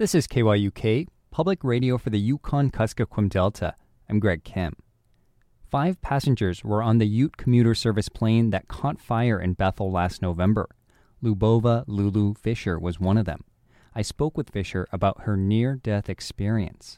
This is KYUK, public radio for the Yukon-Kuskokwim Delta. I'm Greg Kim. 5 passengers were on the Ute commuter service plane that caught fire in Bethel last November. Lubova Lulu Fisher was one of them. I spoke with Fisher about her near-death experience.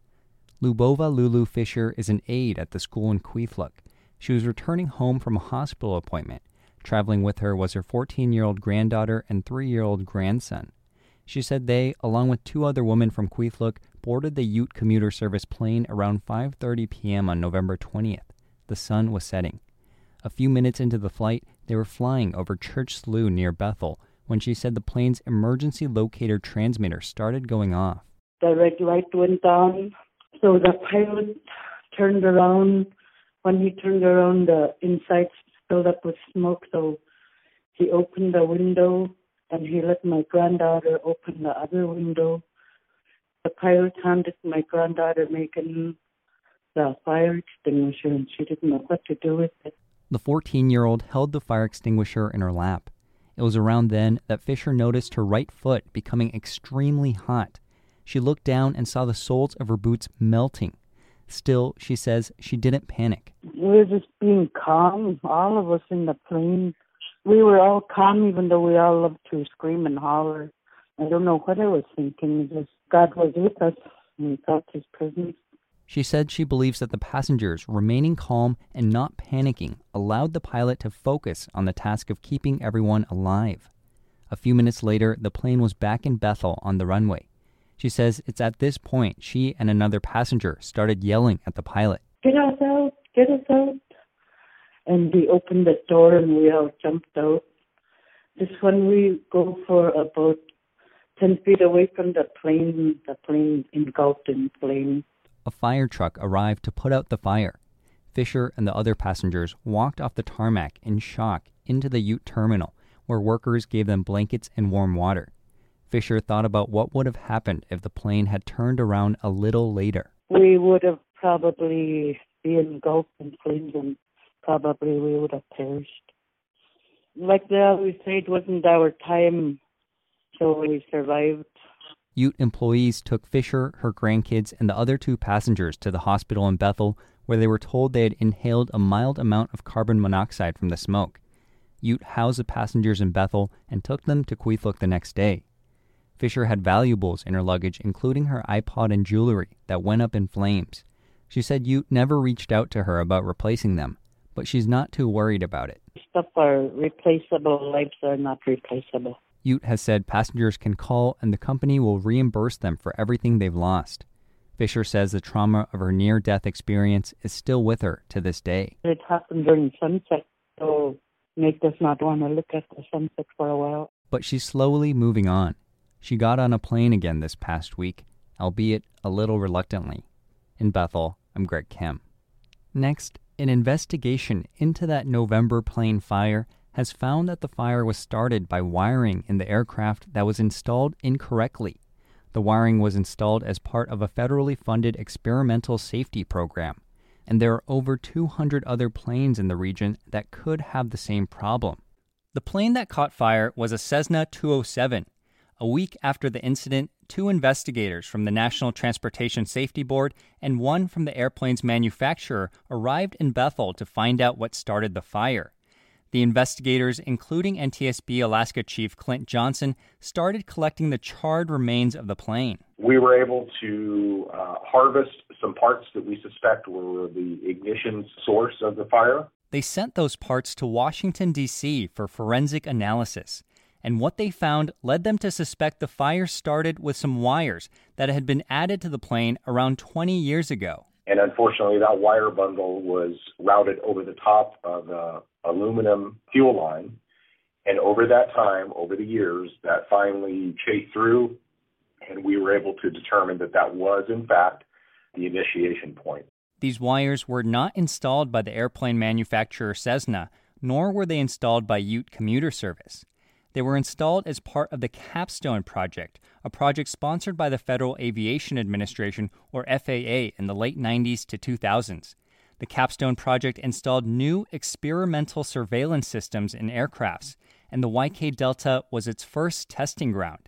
Lubova Lulu Fisher is an aide at the school in Kwethluk. She was returning home from a hospital appointment. Traveling with her was her 14-year-old granddaughter and 3-year-old grandson. She said they, along with 2 other women from Kwethluk, boarded the Ute commuter service plane around 5:30 p.m. on November 20th. The sun was setting. A few minutes into the flight, they were flying over Church Slough near Bethel when she said the plane's emergency locator transmitter started going off. The red light went on, so the pilot turned around. When he turned around, the inside filled up with smoke, so he opened the window and he let my granddaughter open the other window. The pilot handed my granddaughter making the fire extinguisher, and she didn't know what to do with it. The 14-year-old held the fire extinguisher in her lap. It was around then that Fisher noticed her right foot becoming extremely hot. She looked down and saw the soles of her boots melting. Still, she says she didn't panic. We were just being calm, all of us in the plane. We were all calm, even though we all loved to scream and holler. I don't know what I was thinking. Just God was with us, and we felt His presence. She said she believes that the passengers remaining calm and not panicking allowed the pilot to focus on the task of keeping everyone alive. A few minutes later, the plane was back in Bethel on the runway. She says it's at this point she and another passenger started yelling at the pilot. Get us out! Get us out! And we opened the door and we all jumped out. Just when we go for about 10 feet away from the plane engulfed in flame. A fire truck arrived to put out the fire. Fisher and the other passengers walked off the tarmac in shock into the Ute terminal, where workers gave them blankets and warm water. Fisher thought about what would have happened if the plane had turned around a little later. We would have probably been engulfed in flames, and probably we would have perished. Like they always say, it wasn't our time, so we survived. Ute employees took Fisher, her grandkids, and the other 2 passengers to the hospital in Bethel, where they were told they had inhaled a mild amount of carbon monoxide from the smoke. Ute housed the passengers in Bethel and took them to Kwethluk the next day. Fisher had valuables in her luggage, including her iPod and jewelry, that went up in flames. She said Ute never reached out to her about replacing them, but she's not too worried about it. Stuff are replaceable, lives are not replaceable. Ute has said passengers can call and the company will reimburse them for everything they've lost. Fisher says the trauma of her near-death experience is still with her to this day. It happened during sunset, so make us not want to look at the sunset for a while. But she's slowly moving on. She got on a plane again this past week, albeit a little reluctantly. In Bethel, I'm Greg Kim. Next, an investigation into that November plane fire has found that the fire was started by wiring in the aircraft that was installed incorrectly. The wiring was installed as part of a federally funded experimental safety program, and there are over 200 other planes in the region that could have the same problem. The plane that caught fire was a Cessna 207. A week after the incident, 2 investigators from the National Transportation Safety Board and 1 from the airplane's manufacturer arrived in Bethel to find out what started the fire. The investigators, including NTSB Alaska Chief Clint Johnson, started collecting the charred remains of the plane. We were able to harvest some parts that we suspect were the ignition source of the fire. They sent those parts to Washington, D.C. for forensic analysis. And what they found led them to suspect the fire started with some wires that had been added to the plane around 20 years ago. And unfortunately, that wire bundle was routed over the top of the aluminum fuel line. And over that time, over the years, that finally chafed through, and we were able to determine that that was, in fact, the initiation point. These wires were not installed by the airplane manufacturer Cessna, nor were they installed by Ute Commuter Service. They were installed as part of the Capstone Project, a project sponsored by the Federal Aviation Administration, or FAA, in the late 90s to 2000s. The Capstone Project installed new experimental surveillance systems in aircrafts, and the YK Delta was its first testing ground.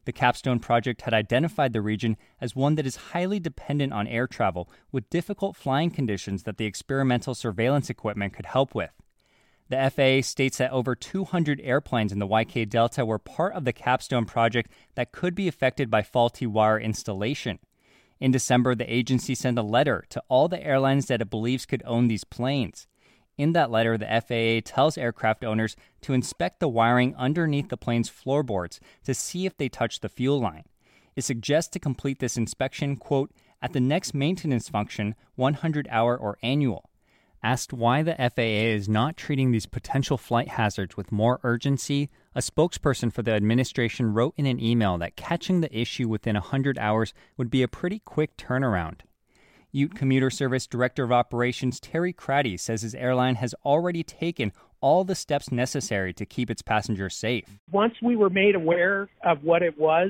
The Capstone project had identified the region as one that is highly dependent on air travel with difficult flying conditions that the experimental surveillance equipment could help with. The FAA states that over 200 airplanes in the YK Delta were part of the Capstone project that could be affected by faulty wire installation. In December, the agency sent a letter to all the airlines that it believes could own these planes. In that letter, the FAA tells aircraft owners to inspect the wiring underneath the plane's floorboards to see if they touch the fuel line. It suggests to complete this inspection, quote, at the next maintenance function, 100-hour or annual. Asked why the FAA is not treating these potential flight hazards with more urgency, a spokesperson for the administration wrote in an email that catching the issue within 100 hours would be a pretty quick turnaround. Ute Commuter Service Director of Operations Terry Craddy says his airline has already taken all the steps necessary to keep its passengers safe. Once we were made aware of what it was,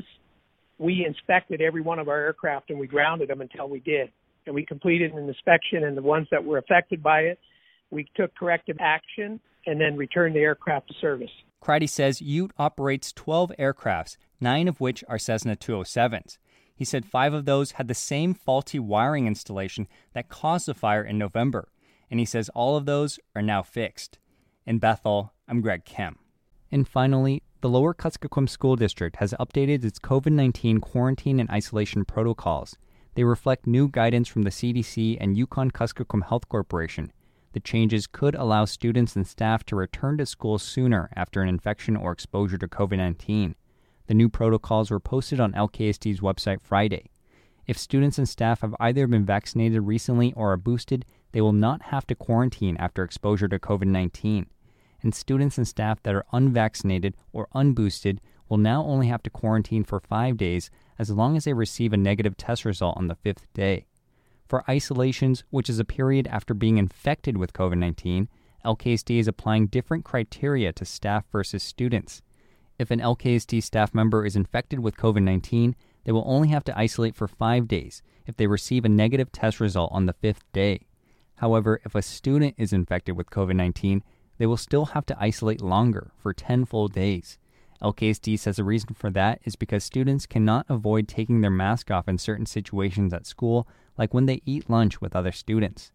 we inspected every one of our aircraft and we grounded them until we did. And we completed an inspection, and the ones that were affected by it, we took corrective action and then returned the aircraft to service. Craddy says Ute operates 12 aircrafts, 9 of which are Cessna 207s. He said 5 of those had the same faulty wiring installation that caused the fire in November, and he says all of those are now fixed. In Bethel, I'm Greg Kim. And finally, the Lower Kuskokwim School District has updated its COVID-19 quarantine and isolation protocols. They reflect new guidance from the CDC and Yukon-Kuskokwim Health Corporation. The changes could allow students and staff to return to school sooner after an infection or exposure to COVID-19. The new protocols were posted on LKSD's website Friday. If students and staff have either been vaccinated recently or are boosted, they will not have to quarantine after exposure to COVID-19. And students and staff that are unvaccinated or unboosted will now only have to quarantine for 5 days as long as they receive a negative test result on the 5th day. For isolations, which is a period after being infected with COVID-19, LKSD is applying different criteria to staff versus students. If an LKSD staff member is infected with COVID-19, they will only have to isolate for 5 days if they receive a negative test result on the 5th day. However, if a student is infected with COVID-19, they will still have to isolate longer for 10 full days. LKSD says the reason for that is because students cannot avoid taking their mask off in certain situations at school, like when they eat lunch with other students.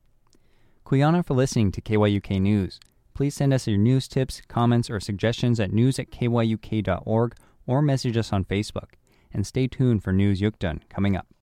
Kuyana for listening to KYUK News. Please send us your news tips, comments, or suggestions at news@kyuk.org or message us on Facebook. And stay tuned for News Yukdun coming up.